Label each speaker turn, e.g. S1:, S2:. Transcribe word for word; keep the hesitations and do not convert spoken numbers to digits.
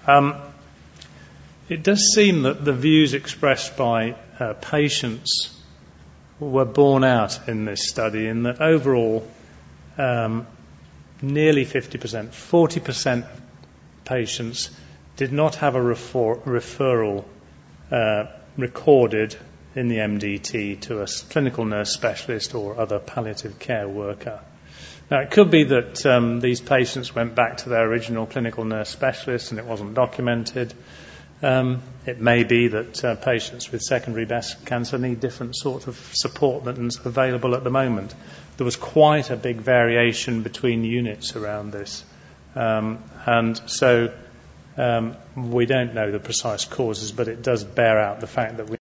S1: Um, it does seem that the views expressed by uh, patients were borne out in this study, in that overall um, nearly fifty percent, forty percent of patients did not have a refer- referral uh, recorded in the M D T to a clinical nurse specialist or other palliative care worker. Now, it could be that um, these patients went back to their original clinical nurse specialist and it wasn't documented. Um, it may be that uh, patients with secondary breast cancer need different sorts of support than's available at the moment. There was quite a big variation between units around this. Um, and so um, we don't know the precise causes, but it does bear out the fact that we